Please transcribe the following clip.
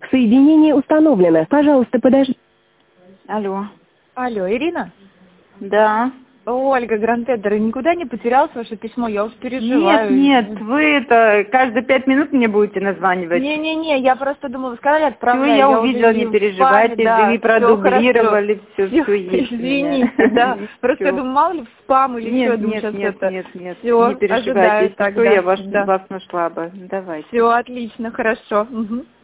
Соединение установлено. Пожалуйста, подождите. Алло. Алло, Ирина? Да. Ольга Грантедер, никуда не потерялось ваше письмо? Я уж переживаю. Нет, вы это каждые 5 минут мне будете названивать. Не-не-не, я просто думала, вы сказали, отправляю. Все, я увидела, не переживайте, да, вы продублировали, все есть. Извините, да. Просто я думаю, мало ли в спам или нет, что, думаю, сейчас это. Нет, Всё, не переживайте, ожидаю если тогда. что, я вас нашла бы. Давайте. Все, отлично, хорошо. Угу.